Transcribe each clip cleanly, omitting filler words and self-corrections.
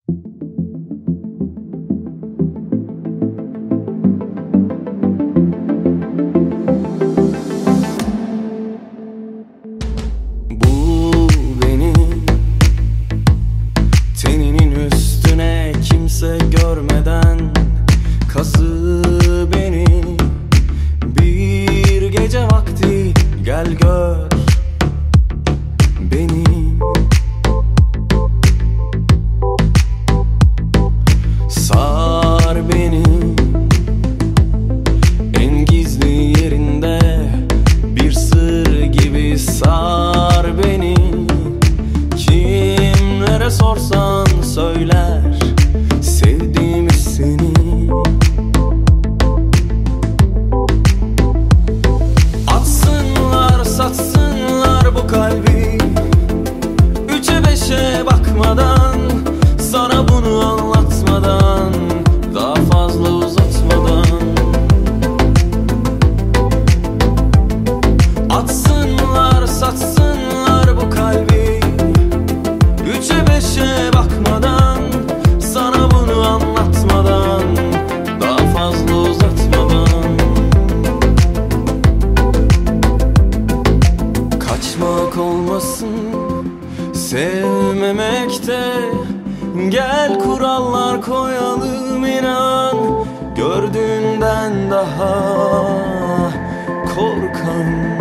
Bu beni teninin üstüne kimse görmeden kazı beni. Bir gece vakti gel gör beni. Sar beni en gizli yerinde, bir sır gibi sar beni. Kimlere sorsan söyler sevdiğimi seni. Atsınlar satsınlar bu kalbi, üçe beşe bakmadan, sana bunu anlatmadan, daha fazla uzatmadan. Atsınlar satsınlar bu kalbi, üçe beşe bakmadan, sana bunu anlatmadan, daha fazla uzatmadan. Kaçmak olmasın sevmemekte, gel kurallar koyalım inan. Gördüğünden daha korkan.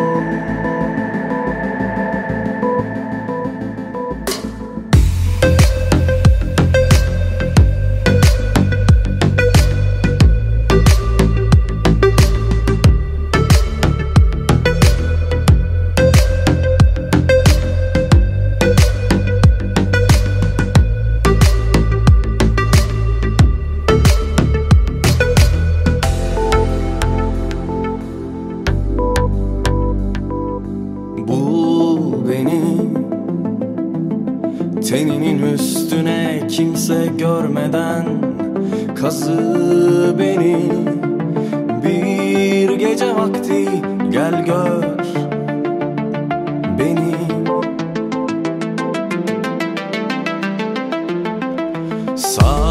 Bu beni teninin üstüne kimse görmeden kazı beni. Bir gece vakti gel gör beni. Sağ